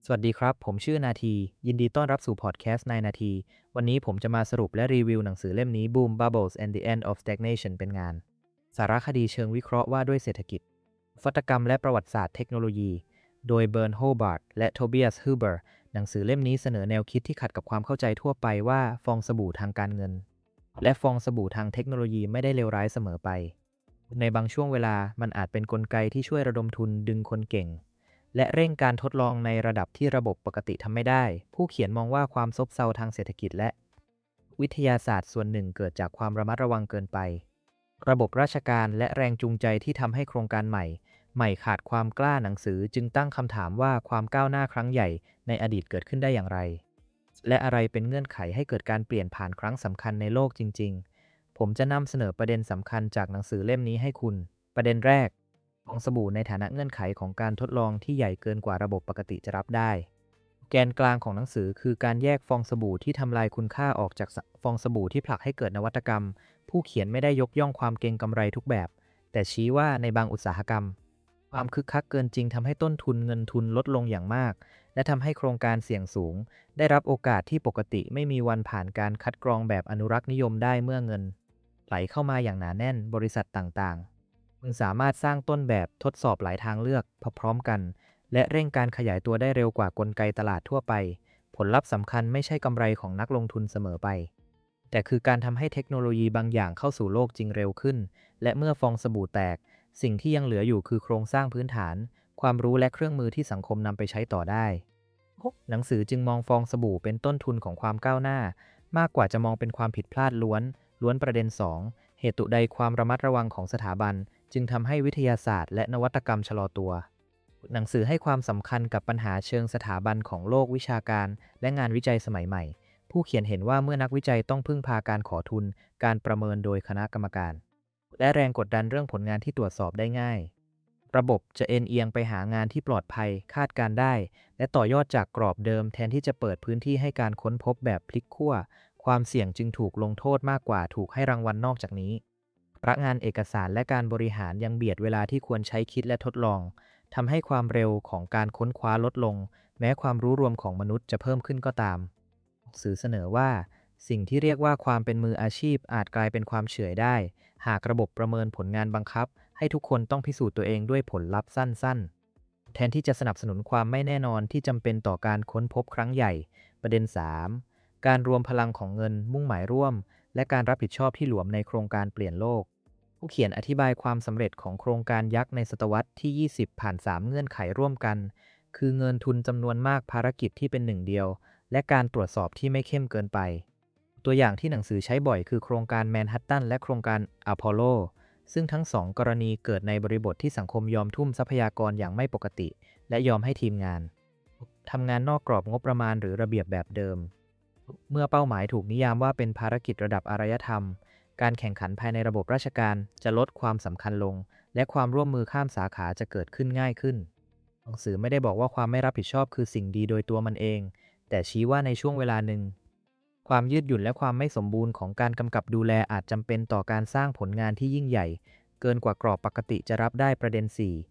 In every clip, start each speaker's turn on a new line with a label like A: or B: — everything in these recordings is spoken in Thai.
A: สวัสดีครับ ผมชื่อนาที ยินดีต้อนรับสู่พอดแคสต์นายนาที วันนี้ผมจะมาสรุปและรีวิวหนังสือเล่มนี้ Boom Bubbles and the End of Stagnation เป็นงาน สารคดีเชิงวิเคราะห์ว่าด้วยเศรษฐกิจนวัตกรรมและประวัติศาสตร์เทคโนโลยี โดยเบิร์นโฮบาร์ตและโทเบียสฮูเบอร์หนังสือเล่มนี้เสนอแนวคิดที่ขัดกับความเข้าใจทั่วไปว่าฟองสบู่ทางการเงินและฟองสบู่ทางเทคโนโลยีไม่ได้เลวร้ายเสมอไปในบางช่วงเวลามันอาจเป็นกลไกที่ช่วยระดมทุนดึงคนเก่ง และเร่งการทดลองในระดับที่ระบบปกติทำไม่ได้ ผู้เขียนมองว่าความซบเซาทางเศรษฐกิจและวิทยาศาสตร์ส่วนหนึ่งเกิดจากความระมัดระวังเกินไป ระบบราชการและแรงจูงใจที่ทำให้โครงการใหม่ขาดความกล้าหนังสือจึงตั้งคำถามว่าความก้าวหน้าครั้งใหญ่ในอดีตเกิดขึ้นได้อย่างไร และอะไรเป็นเงื่อนไขให้เกิดการเปลี่ยนผ่านครั้งสำคัญในโลกจริงๆ ผมจะนำเสนอประเด็นสำคัญจากหนังสือเล่มนี้ให้คุณ ประเด็นแรก ฟองสบู่ในฐานะเงื่อนไขของการทดลองที่ใหญ่เกินกว่าระบบปกติจะรับได้ แกนกลางของหนังสือคือการแยกฟองสบู่ที่ทำลายคุณค่าออกจากฟองสบู่ที่ผลักให้เกิดนวัตกรรม ผู้เขียนไม่ได้ยกย่องความเก็งกำไรทุกแบบ แต่ชี้ว่าในบางอุตสาหกรรม ความคึกคักเกินจริงทำให้ต้นทุนเงินทุนลดลงอย่างมาก และทำให้โครงการเสี่ยงสูง ได้รับโอกาสที่ปกติไม่มีวันผ่านการคัดกรองแบบอนุรักษ์นิยมได้เมื่อเงินไหลเข้ามาอย่างหนาแน่นบริษัทต่างๆมึงสามารถสร้างต้นแบบทดสอบหลายทางเลือกพร้อมๆกัน และเร่งการขยายตัวได้เร็วกว่ากลไกตลาดทั่วไป ผลลัพธ์สำคัญไม่ใช่กำไรของนักลงทุนเสมอไป แต่คือการทำให้เทคโนโลยีบางอย่างเข้าสู่โลกจริงเร็วขึ้น และเมื่อฟองสบู่แตก สิ่งที่ยังเหลืออยู่คือโครงสร้างพื้นฐาน ความรู้และเครื่องมือที่สังคมนำไปใช้ต่อได้ หนังสือจึงมองฟองสบู่เป็นต้นทุนของความก้าวหน้า มากกว่าจะมองเป็นความผิดพลาดล้วนประเด็น2เหตุใดความระมัดระวังของสถาบันจึงทำให้วิทยาศาสตร์และนวัตกรรมชะลอตัว หนังสือให้ความสำคัญกับปัญหาเชิงสถาบันของโลกวิชาการและงานวิจัยสมัยใหม่ ผู้เขียนเห็นว่าเมื่อนักวิจัยต้องพึ่งพาการขอทุน การประเมินโดยคณะกรรมการ และแรงกดดันเรื่องผลงานที่ตรวจสอบได้ง่าย ระบบจะเอ็นเอียงไปหางานที่ปลอดภัยคาดการได้ และต่อยอดจากกรอบเดิมแทนที่จะเปิดพื้นที่ให้การค้นพบแบบพลิกขั้วความเสี่ยงจึงถูกลงโทษมากกว่าถูกให้รางวัลนอกจากนี้พระงานเอกสารและการบริหารยังเบียดเวลาที่ควรใช้คิดและทดลองทำให้ความเร็วของการค้นคว้าลดลงแม้ความรู้รวมของมนุษย์จะเพิ่มขึ้นก็ตามสื่อเสนอว่าสิ่งที่เรียกว่าความเป็นมืออาชีพอาจกลายเป็นความเฉื่อยได้หากระบบประเมินผลงานบังคับให้ทุกคนต้องพิสูจน์ตัวเองด้วยผลลัพธ์สั้นๆแทนที่จะสนับสนุนความไม่แน่นอนที่จำเป็นต่อการค้นพบครั้งใหญ่ประเด็น3การรวมพลังของเงินมุ่งหมายร่วมและการรับผิดชอบที่หลวมในโครงการเปลี่ยนโลกผู้เขียนอธิบายความสำเร็จของโครงการยักษ์ในศตวรรษที่20ผ่าน3เงื่อนไขร่วมกันคือเงินทุนจำนวนมากภารกิจที่เป็นหนึ่งเดียวและการตรวจสอบที่ไม่เข้มเกินไปตัวอย่างที่หนังสือใช้บ่อยคือโครงการแมนฮัตตันและโครงการอพอลโลซึ่งทั้งสองกรณีเกิดในบริบทที่สังคมยอมทุ่มทรัพยากรอย่างไม่ปกติและยอมให้ทีมงานทำงานนอกกรอบงบประมาณหรือระเบียบแบบเดิมเมื่อเป้าหมายถูกนิยามว่าเป็นภารกิจระดับอารยธรรมการแข่งขันภายในระบบราชการจะลดความสำคัญลงและความร่วมมือข้ามสาขาจะเกิดขึ้นง่ายขึ้นหนังสือไม่ได้บอกว่าความไม่รับผิดชอบคือสิ่งดีโดยตัวมันเองแต่ชี้ว่าในช่วงเวลาหนึ่งความยืดหยุ่นและความไม่สมบูรณ์ของการกำกับดูแลอาจจำเป็นต่อการสร้างผลงานที่ยิ่งใหญ่เกินกว่ากรอบปกติจะรับได้ประเด็น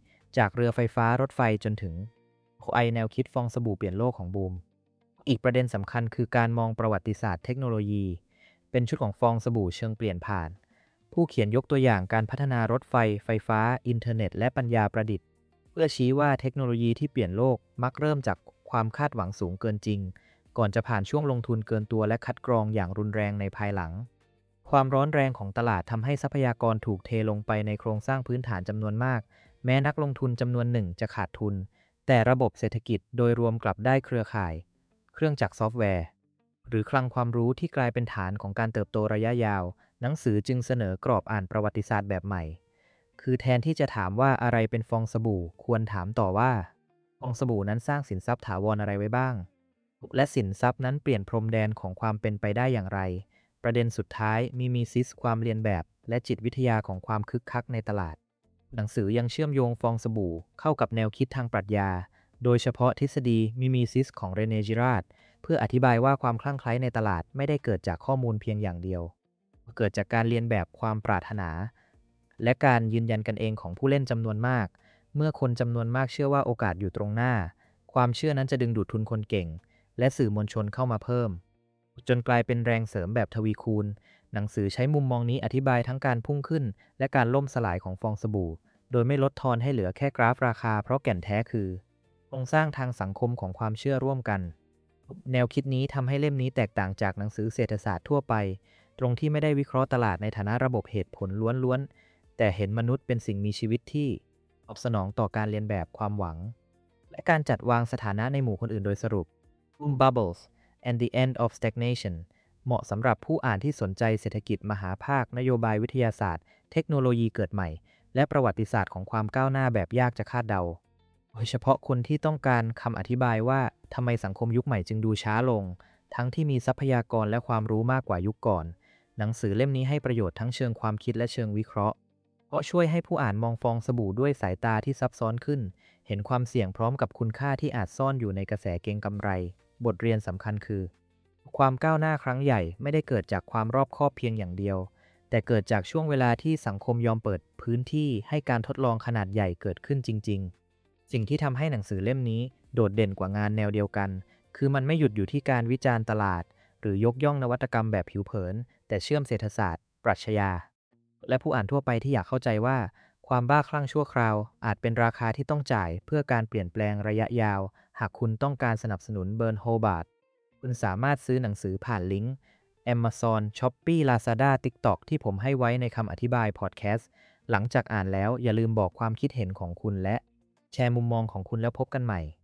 A: 4จากเรือไฟฟ้ารถไฟจนถึงแนวคิดฟองสบู่เปลี่ยนโลกของบูมอีกประเด็นสำคัญคือการมองประวัติศาสตร์เทคโนโลยีเป็นชุดของฟองสบู่เชิงเปลี่ยนผ่านผู้เขียนยกตัวอย่างการพัฒนารถไฟฟ้าอินเทอร์เน็ตและปัญญาประดิษฐ์เพื่อชี้ว่าเทคโนโลยีที่เปลี่ยนโลกมักเริ่มจากความคาดหวังสูงเกินจริงก่อนจะผ่านช่วงลงทุนเกินตัวและคัดกรองอย่างรุนแรงในภายหลังความร้อนแรงของตลาดทำให้ทรัพยากรถูกเทลงไปในโครงสร้างพื้นฐานจำนวนมากแม้นักลงทุนจำนวนหนึ่งจะขาดทุนแต่ระบบเศรษฐกิจโดยรวมกลับได้เครือข่ายเครื่องจักรซอฟต์แวร์หรือคลังความรู้ที่กลายเป็นฐานของการเติบโตระยะยาวหนังสือจึงเสนอกรอบอ่านประวัติศาสตร์แบบใหม่คือแทนที่จะถามว่าอะไรเป็นฟองสบู่ควรถามต่อว่าฟองสบู่นั้นสร้างสินทรัพย์ถาวรอะไรไว้บ้างและสินทรัพย์นั้นเปลี่ยนพรมแดนของความเป็นไปได้อย่างไรประเด็นสุดท้ายมีซิสความเรียนแบบและจิตวิทยาของความคึกคักในตลาดหนังสือยังเชื่อมโยงฟองสบู่เข้ากับแนวคิดทางปรัชญาโดยเฉพาะทฤษฎีมิซิสของเรเนจิราดเพื่ออธิบายว่าความคลั่งไคล้ในตลาดไม่ได้เกิดจากข้อมูลเพียงอย่างเดียวเกิดจากการเรียนแบบความปรารถนาและการยืนยันกันเองของผู้เล่นจำนวนมากเมื่อคนจำนวนมากเชื่อว่าโอกาสอยู่ตรงหน้าควความเชื่อนั้นจะดึงดูดทุนคนเก่งและสื่อมวลชนเข้ามาเพิ่มจนกลายเป็นแรงเสริมแบบทวีคูณหนังสือใช้มุมมองนี้อธิบายทั้งการพุ่งขึ้นและการล่มสลายของฟองสบู่โดยไม่ลดทอนให้เหลือแค่กราฟราคาเพราะแก่นแท้คือโครงสร้างทางสังคมของความเชื่อร่วมกันแนวคิดนี้ทำให้เล่มนี้แตกต่างจากหนังสือเศรษฐศาสตร์ทั่วไปตรงที่ไม่ได้วิเคราะห์ตลาดในฐานะระบบเหตุผลล้วนๆแต่เห็นมนุษย์เป็นสิ่งมีชีวิตที่ตอบสนองต่อการเรียนแบบความหวังและการจัดวางสถานะในหมู่คนอื่นโดยสรุป Boom Bubbles and the End of Stagnation เหมาะสำหรับผู้อ่านที่สนใจเศรษฐกิจมหาภาคนโยบายวิทยาศาสตร์เทคโนโลยีเกิดใหม่และประวัติศาสตร์ของความก้าวหน้าแบบยากจะคาดเดาโดยเฉพาะคนที่ต้องการคำอธิบายว่าทำไมสังคมยุคใหม่จึงดูช้าลงทั้งที่มีทรัพยากรและความรู้มากกว่ายุคก่อนหนังสือเล่มนี้ให้ประโยชน์ทั้งเชิงความคิดและเชิงวิเคราะห์เพราะช่วยให้ผู้อ่านมองฟองสบู่ด้วยสายตาที่ซับซ้อนขึ้นเห็นความเสี่ยงพร้อมกับคุณค่าที่อาจซ่อนอยู่ในกระแสเก็งกำไรบทเรียนสำคัญคือความก้าวหน้าครั้งใหญ่ไม่ได้เกิดจากความรอบคอบเพียงอย่างเดียวแต่เกิดจากช่วงเวลาที่สังคมยอมเปิดพื้นที่ให้การทดลองขนาดใหญ่เกิดขึ้นจริงๆสิ่งที่ทำให้หนังสือเล่มนี้โดดเด่นกว่างานแนวเดียวกันคือมันไม่หยุดอยู่ที่การวิจารณ์ตลาดหรือยกย่องนวัตกรรมแบบผิวเผินแต่เชื่อมเศรษฐศาสตร์ปรัชญาและผู้อ่านทั่วไปที่อยากเข้าใจว่าความบ้าคลั่งชั่วคราวอาจเป็นราคาที่ต้องจ่ายเพื่อการเปลี่ยนแปลงระยะยาวหากคุณต้องการสนับสนุนเบิร์นโฮบาร์ตคุณสามารถซื้อหนังสือผ่านลิงก์ Amazon, Shopee, Lazada, TikTok ที่ผมให้ไว้ในคำอธิบายพอดแคสต์หลังจากอ่านแล้วอย่าลืมบอกความคิดเห็นของคุณและแชร์มุมมองของคุณแล้วพบกันใหม่